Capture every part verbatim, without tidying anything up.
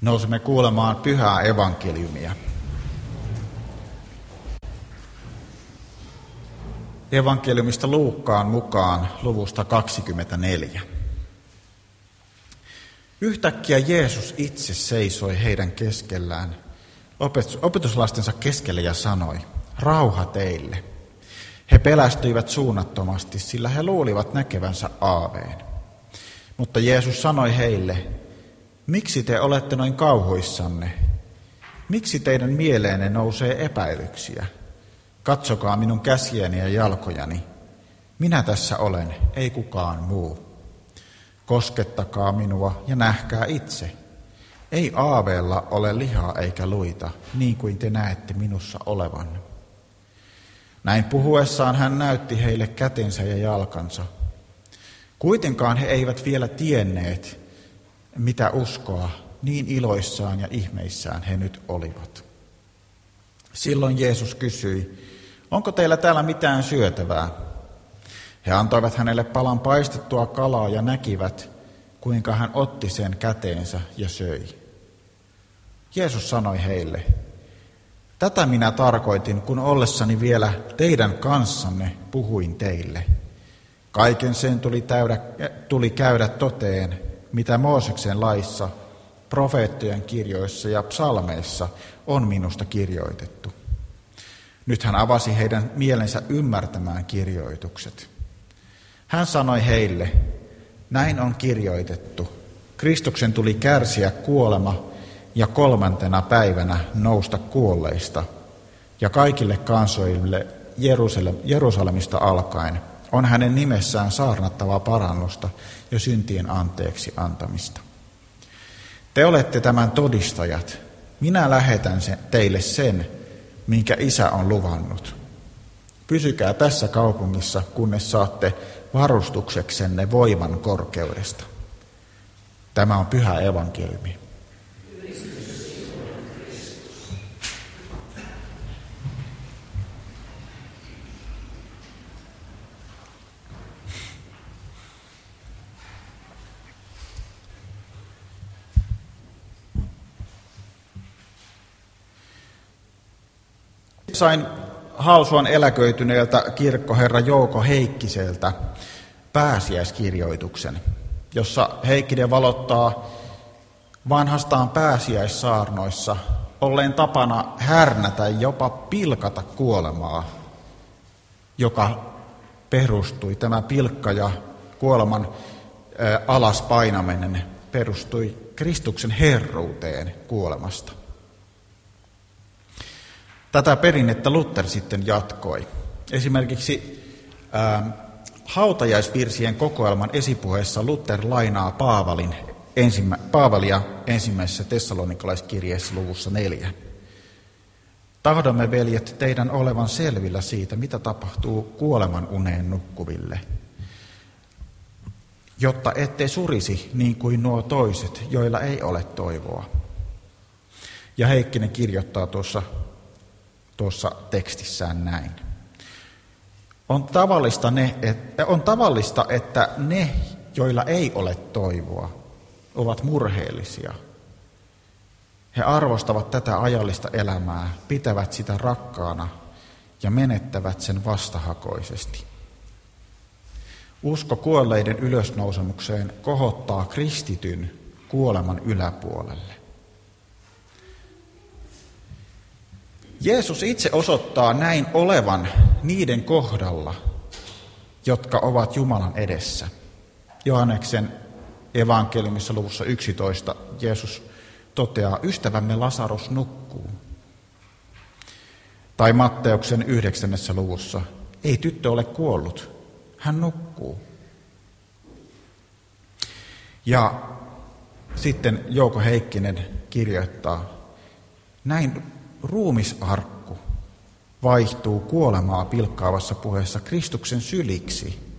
Nousemme kuulemaan pyhää evankeliumia. Evankeliumista Luukkaan mukaan luvusta kaksikymmentäneljä. Yhtäkkiä Jeesus itse seisoi heidän keskellään, opetuslastensa keskelle ja sanoi, rauha teille. He pelästyivät suunnattomasti, sillä he luulivat näkevänsä aaveen. Mutta Jeesus sanoi heille, miksi te olette noin kauhuissanne? Miksi teidän mieleenne nousee epäilyksiä? Katsokaa minun käsiäni ja jalkojani. Minä tässä olen, ei kukaan muu. Koskettakaa minua ja nähkää itse. Ei aaveella ole lihaa eikä luita, niin kuin te näette minussa olevan. Näin puhuessaan hän näytti heille kätensä ja jalkansa. Kuitenkaan he eivät vielä tienneet, mitä uskoa, niin iloissaan ja ihmeissään he nyt olivat. Silloin Jeesus kysyi, onko teillä täällä mitään syötävää? He antoivat hänelle palan paistettua kalaa ja näkivät, kuinka hän otti sen käteensä ja söi. Jeesus sanoi heille, tätä minä tarkoitin, kun ollessani vielä teidän kanssanne puhuin teille. Kaiken sen tuli, täydä, tuli käydä toteen, mitä Mooseksen laissa, profeettojen kirjoissa ja psalmeissa on minusta kirjoitettu. Nyt hän avasi heidän mielensä ymmärtämään kirjoitukset. Hän sanoi heille, näin on kirjoitettu. Kristuksen tuli kärsiä kuolema ja kolmantena päivänä nousta kuolleista. Ja kaikille kansoille Jerusalemista alkaen on hänen nimessään saarnattavaa parannusta ja syntien anteeksi antamista. Te olette tämän todistajat. Minä lähetän sen, teille sen, minkä Isä on luvannut. Pysykää tässä kaupungissa, kunnes saatte varustukseksenne voiman korkeudesta. Tämä on pyhä evankeliumi. Sain Halsuan eläköityneeltä kirkkoherra Jouko Heikkiseltä pääsiäiskirjoituksen, jossa Heikkinen valottaa vanhastaan pääsiäissaarnoissa olleen tapana härnätä, jopa pilkata kuolemaa, joka perustui, tämä pilkka ja kuoleman alaspainaminen perustui Kristuksen herruuteen kuolemasta. Tätä perinnettä Luther sitten jatkoi. Esimerkiksi ää, hautajaisvirsien kokoelman esipuheessa Luther lainaa Paavalin ensimmä, Paavalia ensimmäisessä tessalonikalaiskirjeessä luvussa neljä. Tahdomme, veljet, teidän olevan selvillä siitä, mitä tapahtuu kuoleman uneen nukkuville, jotta ette surisi niin kuin nuo toiset, joilla ei ole toivoa. Ja Heikkinen kirjoittaa tuossa tuossa tekstissään näin. On tavallista, ne, että, on tavallista, että ne, joilla ei ole toivoa, ovat murheellisia. He arvostavat tätä ajallista elämää, pitävät sitä rakkaana ja menettävät sen vastahakoisesti. Usko kuolleiden ylösnousemukseen kohottaa kristityn kuoleman yläpuolelle. Jeesus itse osoittaa näin olevan niiden kohdalla, jotka ovat Jumalan edessä. Johanneksen evankeliumissa luvussa yksitoista Jeesus toteaa, ystävämme Lasarus nukkuu. Tai Matteuksen yhdeksännessä luvussa, ei tyttö ole kuollut, hän nukkuu. Ja sitten Jouko Heikkinen kirjoittaa, näin ruumisarkku vaihtuu kuolemaa pilkkaavassa puheessa Kristuksen syliksi.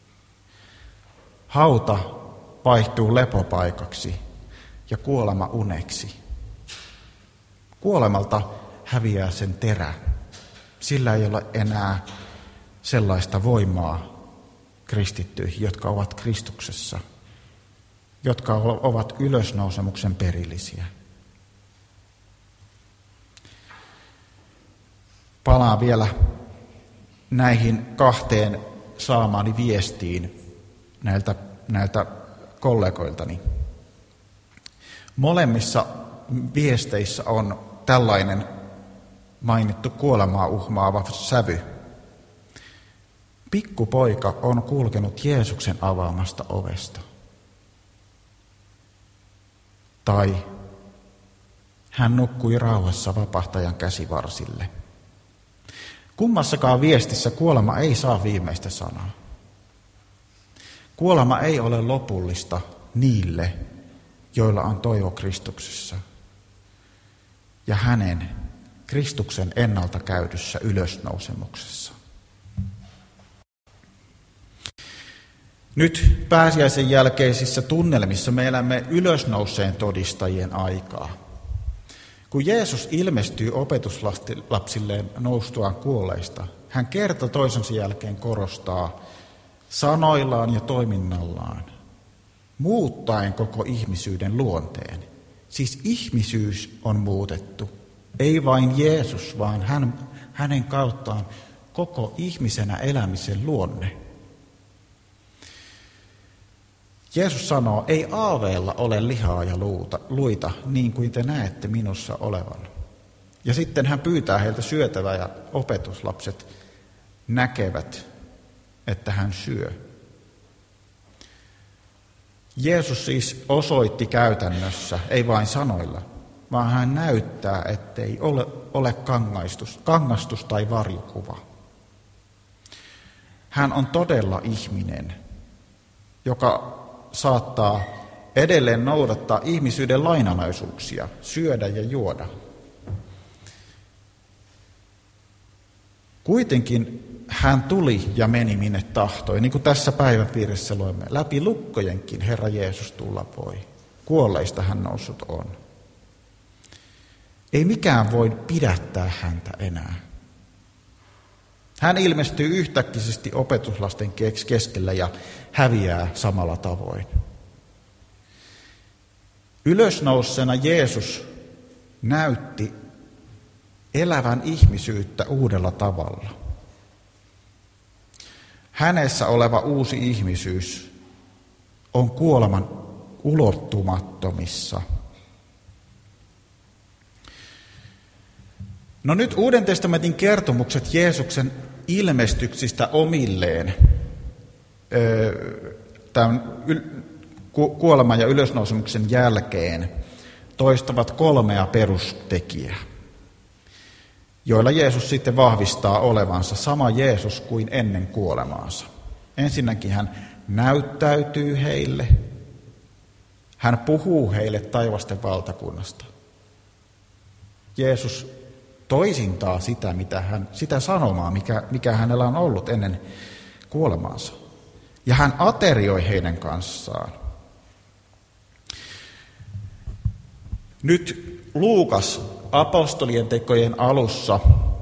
Hauta vaihtuu lepopaikaksi ja kuolema uneksi. Kuolemalta häviää sen terä. Sillä ei ole enää sellaista voimaa kristittyihin, jotka ovat Kristuksessa, jotka ovat ylösnousemuksen perillisiä. palaan vielä näihin kahteen saamaani viestiin näiltä, näiltä kollegoiltani. Molemmissa viesteissä on tällainen mainittu kuolemaa uhmaava sävy. Pikkupoika on kulkenut Jeesuksen avaamasta ovesta. Tai hän nukkui rauhassa vapahtajan käsivarsille. Kummassakaan viestissä kuolema ei saa viimeistä sanaa. Kuolema ei ole lopullista niille, joilla on toivo Kristuksessa ja hänen Kristuksen ennalta käydyssä ylösnousemuksessa. Nyt pääsiäisen jälkeisissä tunnelmissa me elämme ylösnouseen todistajien aikaa. Kun Jeesus ilmestyy opetuslapsilleen noustuaan kuolleista, hän kerta toisensa jälkeen korostaa sanoillaan ja toiminnallaan, muuttaen koko ihmisyyden luonteen. Siis ihmisyys on muutettu, ei vain Jeesus, vaan hän, hänen kauttaan koko ihmisenä elämisen luonne. Jeesus sanoo, ei aaveella ole lihaa ja luuta, luita, niin kuin te näette minussa olevan. Ja sitten hän pyytää heiltä syötävää ja opetuslapset näkevät, että hän syö. Jeesus siis osoitti käytännössä, ei vain sanoilla, vaan hän näyttää, ettei ole, ole kangastus, kangastus tai varjokuva. Hän on todella ihminen, joka saattaa edelleen noudattaa ihmisyyden lainalaisuuksia, syödä ja juoda. Kuitenkin hän tuli ja meni minne tahtoi, niin kuin tässä päiväpiirissä luemme. Läpi lukkojenkin Herra Jeesus tulla voi. Kuolleista hän noussut on. Ei mikään voi pidättää häntä enää. Hän ilmestyy yhtäkkisesti opetuslasten keskellä ja häviää samalla tavoin. Ylösnousseena Jeesus näytti elävän ihmisyyttä uudella tavalla. Hänessä oleva uusi ihmisyys on kuoleman ulottumattomissa. No nyt Uuden testamentin kertomukset Jeesuksen ilmestyksistä omilleen tämän kuoleman ja ylösnousemuksen jälkeen toistavat kolmea perustekijää, joilla Jeesus sitten vahvistaa olevansa sama Jeesus kuin ennen kuolemaansa. Ensinnäkin hän näyttäytyy heille, hän puhuu heille taivasten valtakunnasta. Jeesus toisintaa sitä, mitä hän, sitä sanomaa, mikä, mikä hänellä on ollut ennen kuolemaansa. Ja hän aterioi heidän kanssaan. Nyt Luukas apostolien tekojen alussa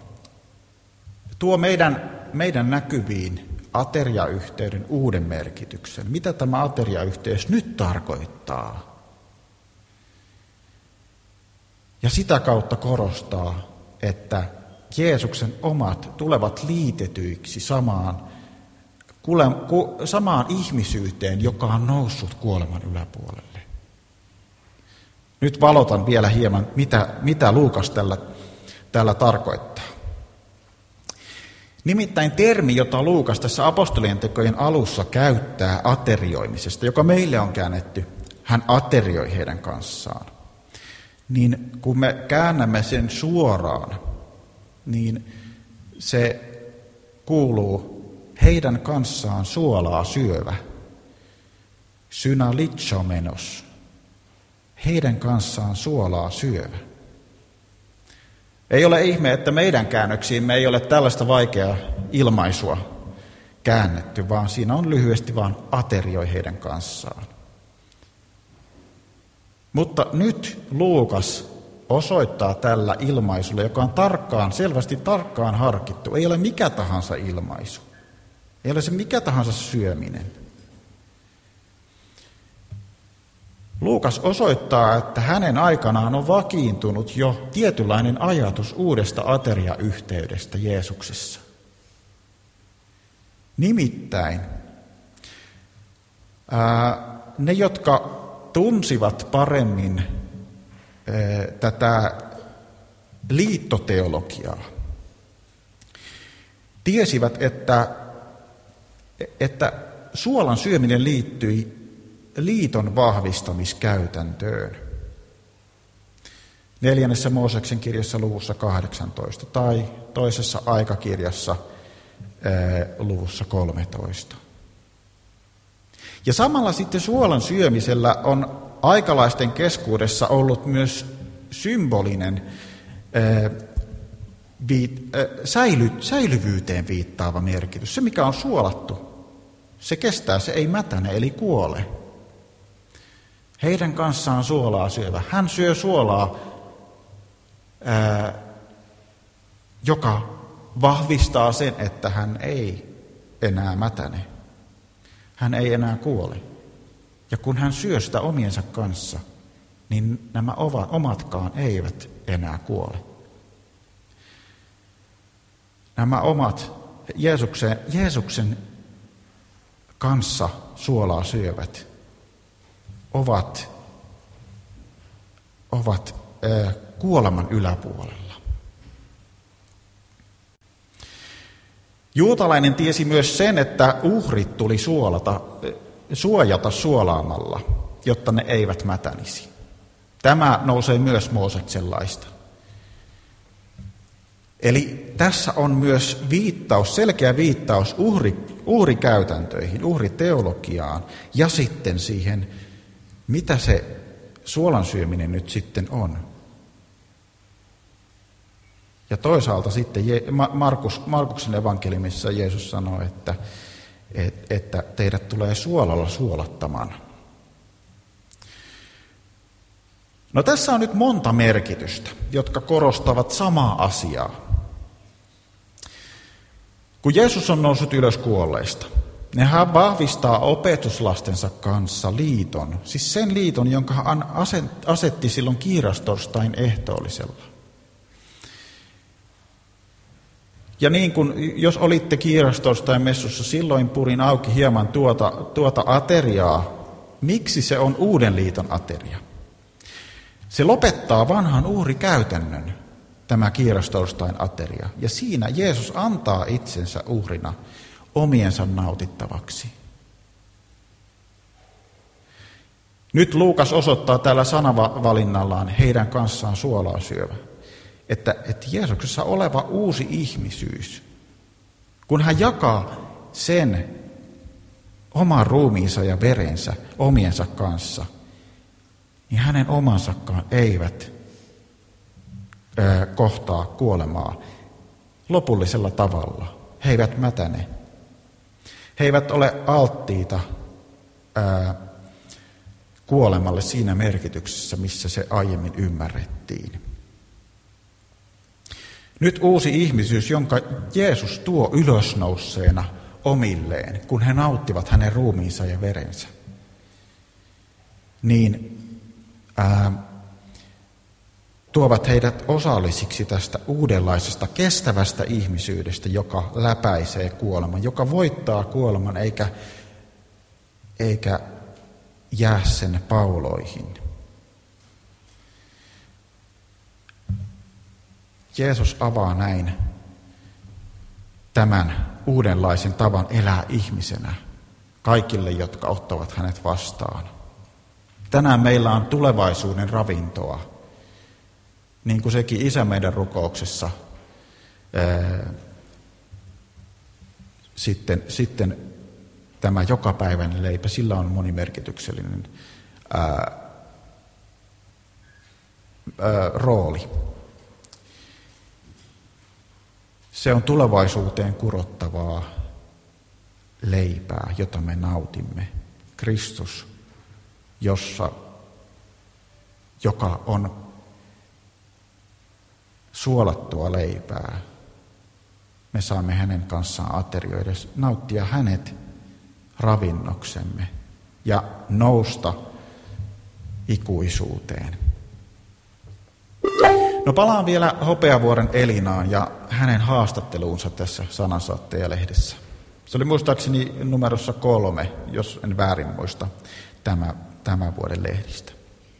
tuo meidän, meidän näkyviin ateriayhteyden uuden merkityksen. Mitä tämä ateriayhteys nyt tarkoittaa? Ja sitä kautta korostaa, että Jeesuksen omat tulevat liitetyiksi samaan, samaan ihmisyyteen, joka on noussut kuoleman yläpuolelle. Nyt valotan vielä hieman, mitä, mitä Luukas tällä, tällä tarkoittaa. Nimittäin termi, jota Luukas tässä apostolien tekojen alussa käyttää aterioimisesta, joka meille on käännetty, hän aterioi heidän kanssaan. Niin kun me käännämme sen suoraan, niin se kuuluu heidän kanssaan suolaa syövä, synalitsomenos, heidän kanssaan suolaa syövä. Ei ole ihme, että meidän käännöksiimme ei ole tällaista vaikeaa ilmaisua käännetty, vaan siinä on lyhyesti vain aterioi heidän kanssaan. Mutta nyt Luukas osoittaa tällä ilmaisulla, joka on tarkkaan, selvästi tarkkaan harkittu. Ei ole mikä tahansa ilmaisu. Ei ole se mikä tahansa syöminen. Luukas osoittaa, että hänen aikanaan on vakiintunut jo tietynlainen ajatus uudesta ateriayhteydestä Jeesuksessa. Nimittäin ää, ne, jotka tunsivat paremmin ää, tätä liittoteologiaa, tiesivät, että, että suolan syöminen liittyi liiton vahvistamiskäytäntöön. Neljännessä Mooseksen kirjassa luvussa kahdeksantoista tai toisessa aikakirjassa ää, luvussa kolmetoista. Ja samalla sitten suolan syömisellä on aikalaisten keskuudessa ollut myös symbolinen ää, viit, ää, säily, säilyvyyteen viittaava merkitys. Se, mikä on suolattu, se kestää, se ei mätäne, eli kuole. Heidän kanssaan suolaa syövä. Hän syö suolaa, ää, joka vahvistaa sen, että hän ei enää mätäne. Hän ei enää kuole. Ja kun hän syö sitä omiensa kanssa, niin nämä omatkaan eivät enää kuole. Nämä omat Jeesuksen, Jeesuksen kanssa suolaa syövät ovat, ovat äh, kuoleman yläpuolella. Juutalainen tiesi myös sen, että uhrit tuli suolata, suojata suolaamalla, jotta ne eivät mätänisi. Tämä nousee myös Mooseksen laista. Eli tässä on myös viittaus, selkeä viittaus uhri, uhrikäytäntöihin, uhriteologiaan ja sitten siihen, mitä se suolan syöminen nyt sitten on. Ja toisaalta sitten Markus, Markuksen evankeliumissa Jeesus sanoo, että, että teidät tulee suolalla suolattamaan. No tässä on nyt monta merkitystä, jotka korostavat samaa asiaa. Kun Jeesus on noussut ylös kuolleista, ne hän vahvistaa opetuslastensa kanssa liiton, siis sen liiton, jonka hän asetti silloin kiirastorstain ehtoollisella. Ja niin kuin jos olitte kiirastorstain messussa, silloin purin auki hieman tuota, tuota ateriaa. Miksi se on uuden liiton ateria? Se lopettaa vanhan uhrikäytännön, tämä kiirastorstain ateria. Ja siinä Jeesus antaa itsensä uhrina omiensa nautittavaksi. Nyt Luukas osoittaa tällä sanavalinnallaan heidän kanssaan suolaa syövä, että, että Jeesuksessa oleva uusi ihmisyys, kun hän jakaa sen oman ruumiinsa ja verensä omiensa kanssa, niin hänen omansakaan eivät ö, kohtaa kuolemaa lopullisella tavalla. He eivät mätäne. He eivät ole alttiita ö, kuolemalle siinä merkityksessä, missä se aiemmin ymmärrettiin. Nyt uusi ihmisyys, jonka Jeesus tuo ylösnouseena omilleen, kun he nauttivat hänen ruumiinsa ja verensä, niin ää, tuovat heidät osallisiksi tästä uudenlaisesta kestävästä ihmisyydestä, joka läpäisee kuoleman, joka voittaa kuoleman eikä, eikä jää sen pauloihin. Jeesus avaa näin tämän uudenlaisen tavan elää ihmisenä kaikille, jotka ottavat hänet vastaan. Tänään meillä on tulevaisuuden ravintoa, niin kuin sekin Isä meidän rukouksessa ää, sitten, sitten tämä jokapäiväinen leipä, sillä on monimerkityksellinen ää, ää, rooli. Se on tulevaisuuteen kurottavaa leipää, jota me nautimme. Kristus, jossa, joka on suolattua leipää. Me saamme hänen kanssaan aterioida, nauttia hänet ravinnoksemme ja nousta ikuisuuteen. No palaan vielä Hopeavuoren Elinaan ja hänen haastatteluunsa tässä Sanansaattaja-lehdessä. Se oli muistaakseni numerossa kolme, jos en väärin muista, tämä, tämän vuoden lehdistä.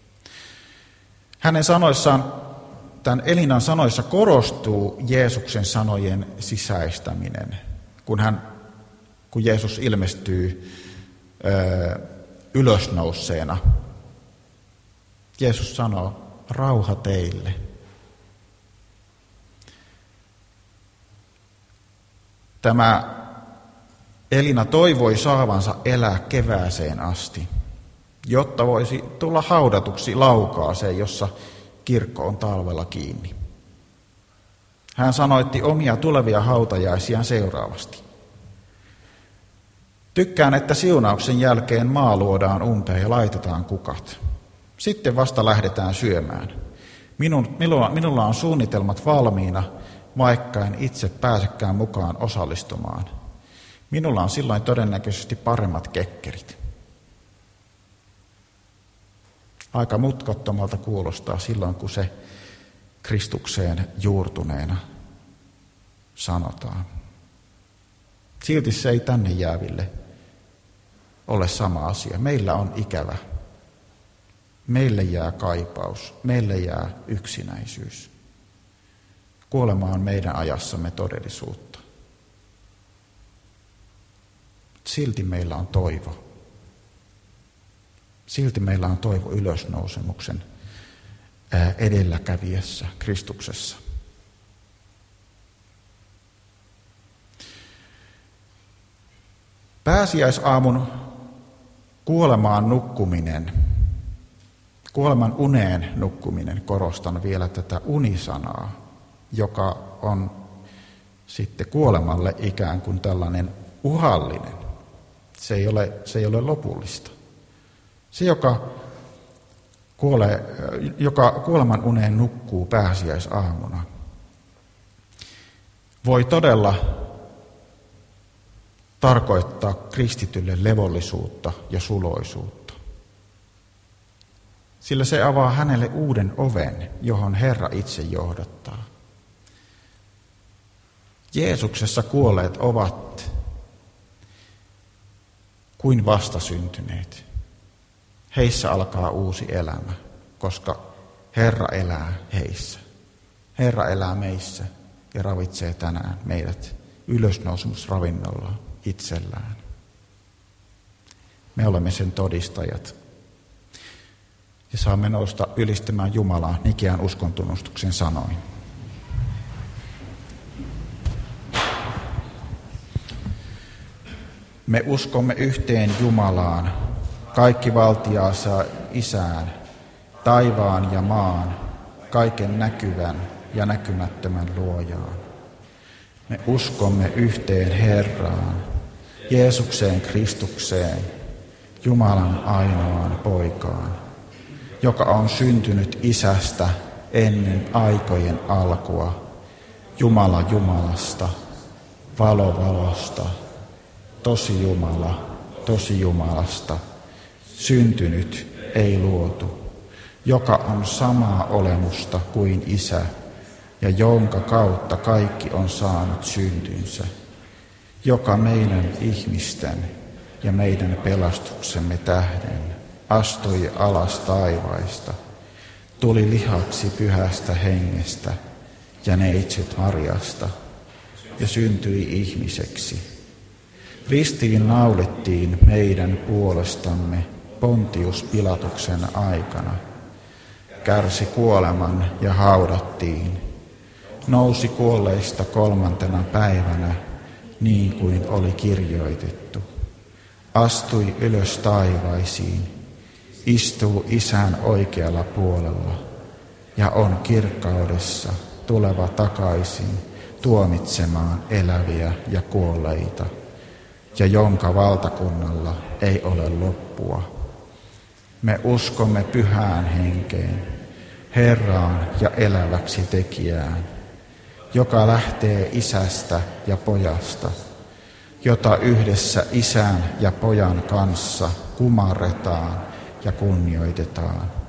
Hänen sanoissaan, tämän Elinan sanoissa korostuu Jeesuksen sanojen sisäistäminen, kun, hän, kun Jeesus ilmestyy ö, ylösnouseena. Jeesus sanoo, rauha teille. Tämä Elina toivoi saavansa elää kevääseen asti, jotta voisi tulla haudatuksi Laukaaseen, jossa kirkko on talvella kiinni. Hän sanoitti omia tulevia hautajaisiaan seuraavasti. Tykkään, että siunauksen jälkeen maa luodaan umpeen ja laitetaan kukat. Sitten vasta lähdetään syömään. Minun, minulla, minulla on suunnitelmat valmiina, vaikka en itse pääsekään mukaan osallistumaan. Minulla on silloin todennäköisesti paremmat kekkerit. Aika mutkattomalta kuulostaa silloin, kun se Kristukseen juurtuneena sanotaan. Silti se ei tänne jääville ole sama asia. Meillä on ikävä. Meille jää kaipaus. Meille jää yksinäisyys. Kuolema on meidän ajassamme todellisuutta. Silti meillä on toivo. Silti meillä on toivo ylösnousemuksen edelläkävijässä Kristuksessa. Pääsiäisaamun kuolemaan nukkuminen, kuoleman uneen nukkuminen, korostan vielä tätä unisanaa, joka on sitten kuolemalle ikään kuin tällainen uhallinen. Se ei ole, se ei ole lopullista. Se, joka, kuolee, joka kuoleman uneen nukkuu pääsiäisaamuna, voi todella tarkoittaa kristitylle levollisuutta ja suloisuutta. Sillä se avaa hänelle uuden oven, johon Herra itse johdattaa. Jeesuksessa kuolleet ovat kuin vastasyntyneet. Heissä alkaa uusi elämä, koska Herra elää heissä. Herra elää meissä ja ravitsee tänään meidät ylösnousemusravinnolla itsellään. Me olemme sen todistajat. Ja saamme nousta ylistämään Jumalaa Nikean uskontunnustuksen sanoin. Me uskomme yhteen Jumalaan, kaikki valtiaansa Isään, taivaan ja maan, kaiken näkyvän ja näkymättömän luojaan. Me uskomme yhteen Herraan, Jeesukseen Kristukseen, Jumalan ainoaan poikaan, joka on syntynyt Isästä ennen aikojen alkua, Jumala Jumalasta, valo valosta, tosi Jumala, tosi Jumalasta, syntynyt, ei luotu, joka on samaa olemusta kuin Isä, ja jonka kautta kaikki on saanut syntynsä, joka meidän ihmisten ja meidän pelastuksemme tähden astui alas taivaista, tuli lihaksi pyhästä hengestä ja neitsyt Marjasta, ja syntyi ihmiseksi. Ristiin naulittiin meidän puolestamme Pontius Pilatuksen aikana, kärsi kuoleman ja haudattiin, nousi kuolleista kolmantena päivänä, niin kuin oli kirjoitettu, astui ylös taivaisiin, istuu Isän oikealla puolella ja on kirkkaudessa tuleva takaisin tuomitsemaan eläviä ja kuolleita, ja jonka valtakunnalla ei ole loppua. Me uskomme pyhään henkeen, Herraan ja eläväksi tekijään, joka lähtee Isästä ja Pojasta, jota yhdessä Isän ja Pojan kanssa kumarretaan ja kunnioitetaan,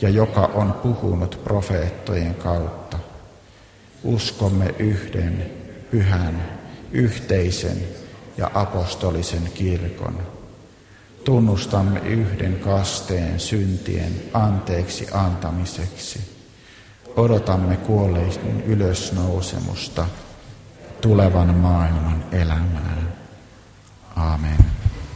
ja joka on puhunut profeettojen kautta. Uskomme yhden, pyhän, yhteisen ja apostolisen kirkon. Tunnustamme yhden kasteen syntien anteeksi antamiseksi. Odotamme kuolleiden ylösnousemusta, tulevan maailman elämää. Aamen.